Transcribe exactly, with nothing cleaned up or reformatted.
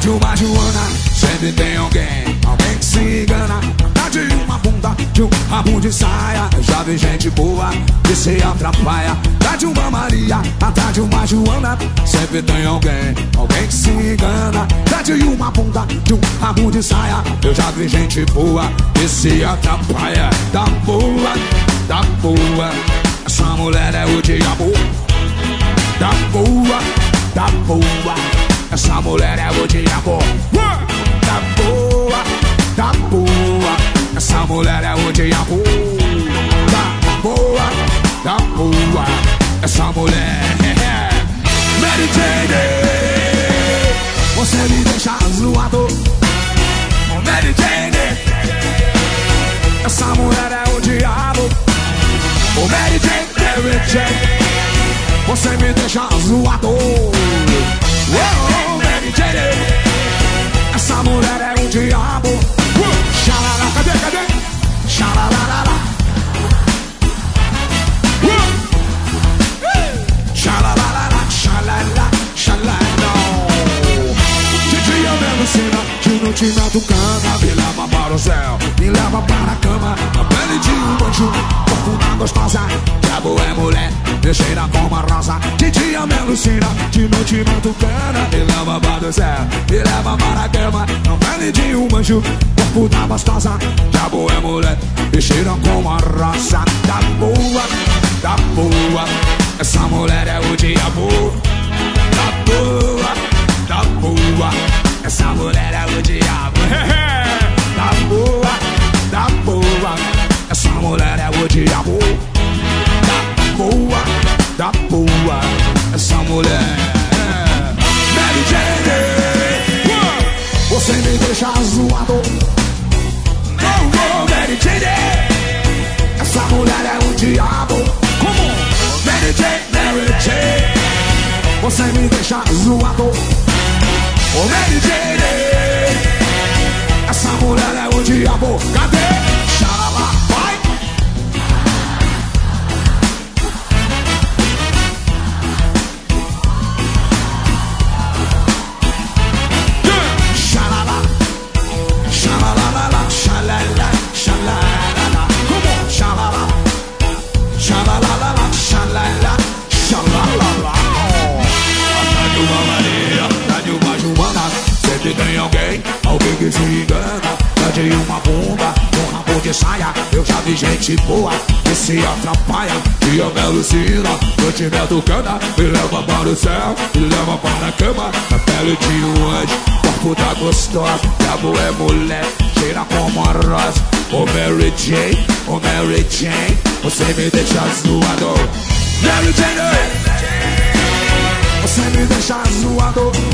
de uma Joana, sempre tem alguém, alguém que se engana. Tá de uma bunda, de um rabo de saia. Eu já vi gente boa que se atrapalha. Tá de uma Maria, tá de uma Joana, sempre tem alguém, alguém que se engana. Tá de uma bunda, de um rabo de saia. Eu já vi gente boa que se atrapalha. Tá boa, tá boa, essa mulher é o diabo. Tá boa, tá boa, essa mulher é o diabo. Tá boa, tá boa, essa mulher é o diabo. Tá boa, tá boa, essa mulher. Mary Jane, você me deixa zoado. Mary Jane, essa mulher é o diabo. Oh, Mary Jane, Mary Jane, você me deixa zoado. Oh, Mary Jane, essa mulher é o diabo. uh, Xalala, cadê, cadê? Xalalalala. uh, Xalalalala, xalala, xalala. De dia me alucina, de noite me atucana. Me leva para o céu, me leva para a cama. A pele de um anjo, corpo gostosa. Diabo é mulher, me cheira como a rosa. De dia me alucina, de noite me atucana. Me leva para o céu, me leva para a cama. A pele de um anjo, corpo da gostosa. Diabo é mulher, me cheira como a rosa. Tá boa, tá boa, essa mulher é o diabo. Tá boa, tá boa, essa mulher é o diabo. Tá boa, tá boa, essa mulher é o diabo. Tá boa, tá boa, essa mulher. Mary Jane, você me deixa zoado. Oh, oh, Mary Jane, essa mulher é o diabo. Como? Mary Jane, Mary Jane, você me deixa zoado. Oh, Mary Jane, essa mulher é o diabo. Cadê? Xalala, vai! Xalala, xalalalala, xalala, xalalala. Como? Xalala, xalalalala, xalala, xalalala. Tá de uma Maria, tá de uma Joana, sempre tem alguém, alguém que se engana. Tá de uma bunda, um rabo de saia. Eu já vi gente boa que se atrapalha. Dia me alucina, noite me atucana. Me leva para o céu, me leva para a cama. Na pele de um anjo, corpo da gostosa. Diabo é mulher, cheira como a rosa. Oh, Mary Jane, oh, Mary Jane, você me deixa zoado. Mary Jane, você me deixa zoado.